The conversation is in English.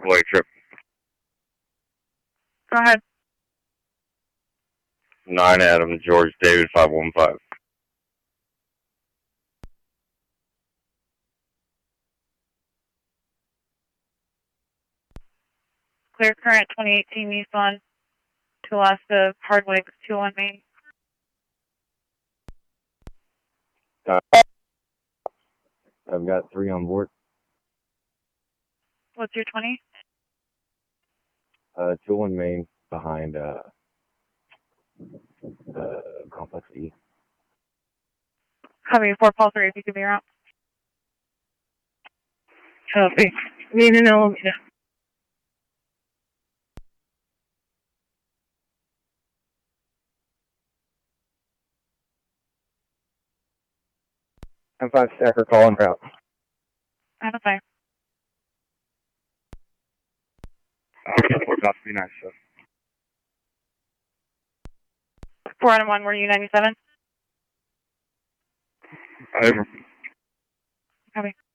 AAA trip. Go ahead. 9 Adam, George David 515. Clear current 2018 Nissan to Alaska, Hardwick, 201 Main. I've got 3 on board. What's your 20? 201 Main behind Complex E. Copy, 4 Paul 3 if you could be around. Copy. Need an elevator. I'm 5 Stacker calling route. Adam 5. Okay, we're about to be nice, sir. 4 Adam 1, were you 97? Over. Copy.